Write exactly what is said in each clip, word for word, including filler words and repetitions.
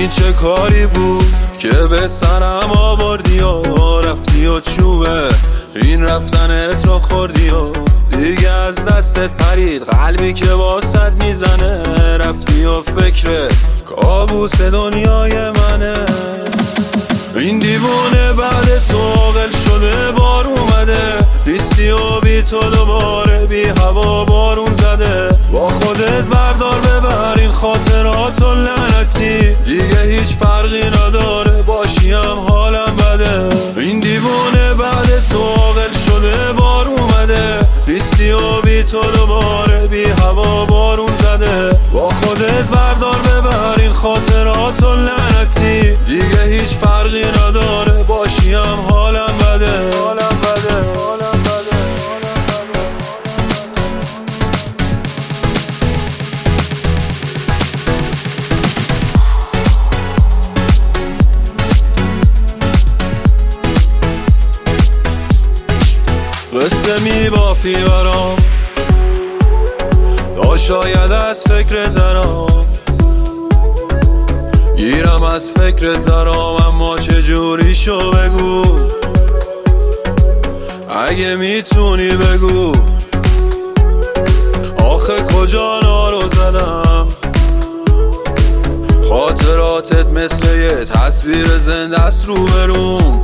این چه کاری بود که به سرم آوردی و رفتی و چوبه این رفتن تو خوردی و دیگه از دستت پرید قلبی که واسط میزنه رفتی و فکرت کابوس دنیای منه. این دیوونه بعد تو عاقل شده بار اومده بیستی و بی تو دوباره بی هوا بارون زده با خودت بردار ببر این خاطرات و لعنتی دیگه هیچ فرقی نداره باشیم حالم بده. این دیوونه بعد تو عاقل شده بار اومده بیستی و بی تو دوباره بی هوا بارون زده با خودت بردار ببر این خاطرات و لعنتی دیگه هیچ فرقی نداره باشیم حالم بده حالم بده حالم بده. قصه می بافی برام تا شاید از فکر درام گیرم از فکر درام اما چجوری شو بگو اگه میتونی بگو آخه کجا نارو زدم خاطراتت مثل یه تصویر زنده است رو بروم.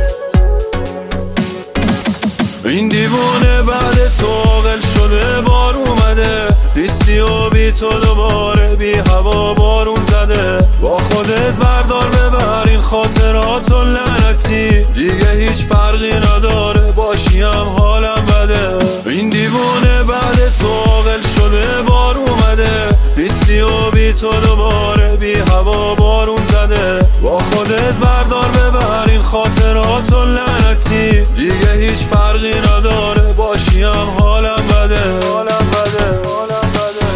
این دیوونه بعد تو عاقل شده بار اومده بیستی و بی تو دوباره بی هوا بارون زده با خودت بردار ببر این خاطرات و لعنتی دیگه هیچ فرقی نداره باشیم حالم بده. این دیوونه بعد تو عاقل شده بار اومده بیستی و بی تو دوباره بی هوا بارون زده با خودت بردار ببر این خاطرات و لعنتی دیگه هیچ فرقی نداره باشیم حالم بده حالم بده حالم بده.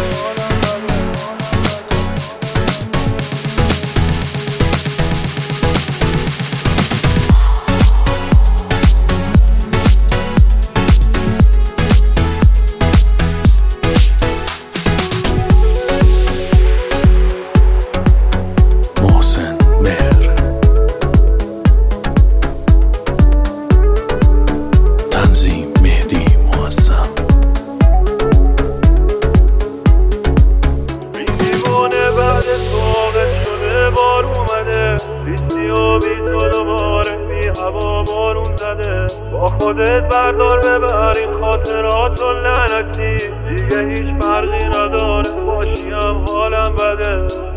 بیستی و بی تو دوباره بی هوا بارون زده با خودت بردار ببر این خاطرات و لعنتی دیگه هیچ فرقی نداره باشیم حالم بده.